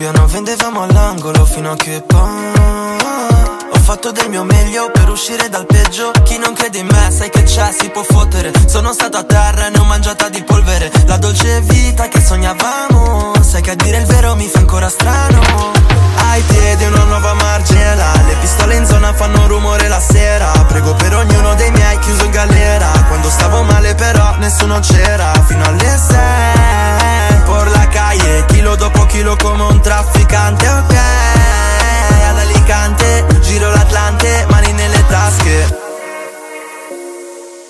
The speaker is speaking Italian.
non vendevamo all'angolo fino a che poi ho fatto del mio meglio per uscire dal peggio. Chi non crede in me sai che c'è, si può fottere. Sono stato a terra e ne ho mangiata di polvere. La dolce vita che sognavamo, sai che a dire il vero mi fa ancora strano. Ai piedi una nuova marginella, le pistole in zona fanno rumore la sera. Prego per ognuno dei miei chiuso in galera. Quando stavo male però nessuno c'era. Fino alle 6 por la calle, chilo dopo chilo come un trafficante.